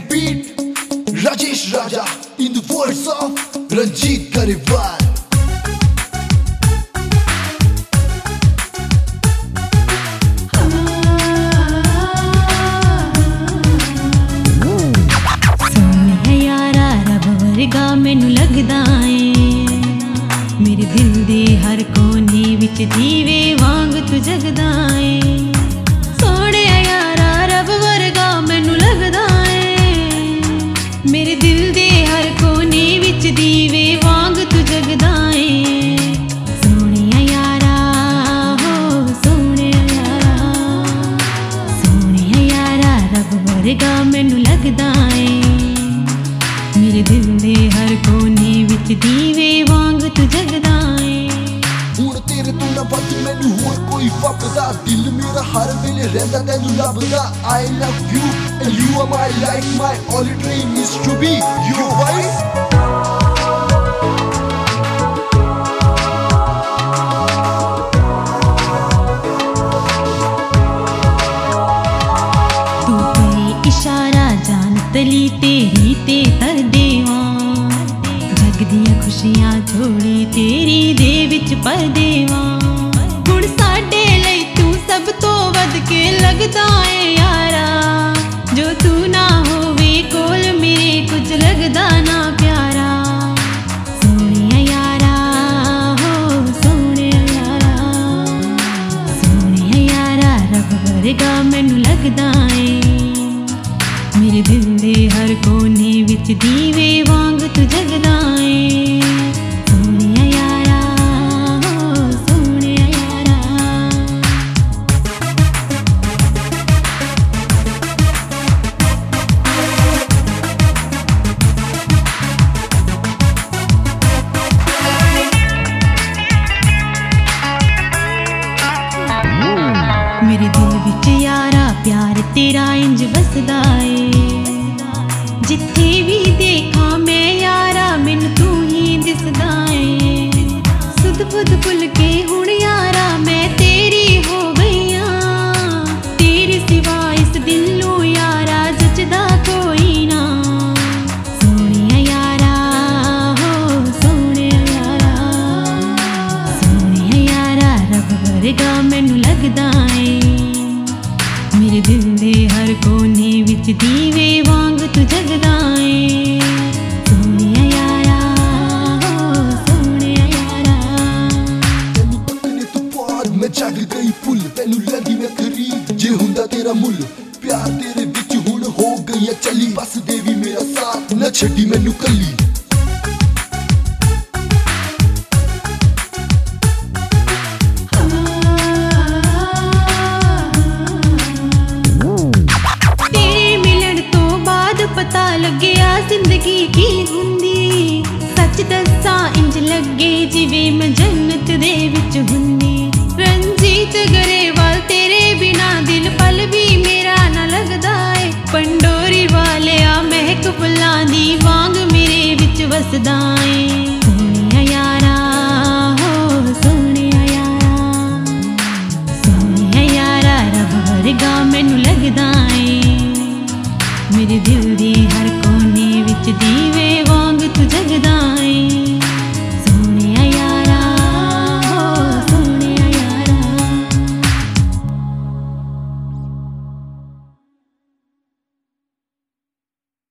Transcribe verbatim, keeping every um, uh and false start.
beat, Rajesh Raja in the words of Ranjit Garewal. मैनू लगदा है मेरे दिल दे हर कोने विच दीवे वांग तू जगदा है। सोने यारा रब वर्गा मैनू लगदा है मेरे दिल दे हर कोने विच दीवे वांग तू जगदा है। सोने यारा हो सोने यारा सोने यारा रब वर्गा मैनू लगदा है मेरे दिल दे हर कोने विच दीवे वांग तू जगदा है। हुण तेरे तो ना बच मैनू होर कोई फकदा दिल मेरा हर वेले रहिंदा तैनू लभदा। I love you and you are my life, my only dream is to be your wife. तू कोई इशारा जान तली तेरी ते तर देवा जग दियां खुशियां छोड़ी तेरी दे विच पर देवा। हुण साडे लई तू सब तो वध के लगदा है यारा जो तू ना होवे कोल मेरे कुछ लगदा ना प्यारा। सोने यारा हो सोने यारा सोने यारा रब वर्गा मैनू लगदा है मेरे दिल दे हर कोने विच दीवे वांग तू जगदा है। सोने यारा हो सोने यारा मेरे दिल विच यारा प्यार तेरा इंज वसदा है। जिथे भी देखा मैं यारा मैनू तू ही दिसदा है। सुध बुध भुल के हुण यारा मैं तेरी हो गई हां तेरे सिवा इस दिल नू यारा जचदा कोई ना। सोने यारा हो सोने यारा सोने यारा रब वर्गा मैनू लगदा है मेरे दिल दे हर कोने विच दीवे वांग तू जगदा है। सोने यारा हो सोने यारा तैनू पत्तने तो बाद मैं जग गई फुल तैनू लगी मैं खरीद जे हुंदा तेरा मुल। प्यार तेरे विच हुण हो गई है चली बस देवी मेरा साथ ना छड्डी मैनू कली। पता लग्या जिंदगी की हुंदी सच दसा इंज लगे जिवें मैं जन्नत दे विच हुंदी। रंजीत गरेवाल तेरे बिना दिल पल भी मेरा ना लगदा है। पंडोरी वाले आ महक फुल्लां दी वांग मेरे विच वसदा है। सोने यारा हो सोने यारा सोने यारा रब वर्गा मैनू लगदा है मेरे दिल दी हर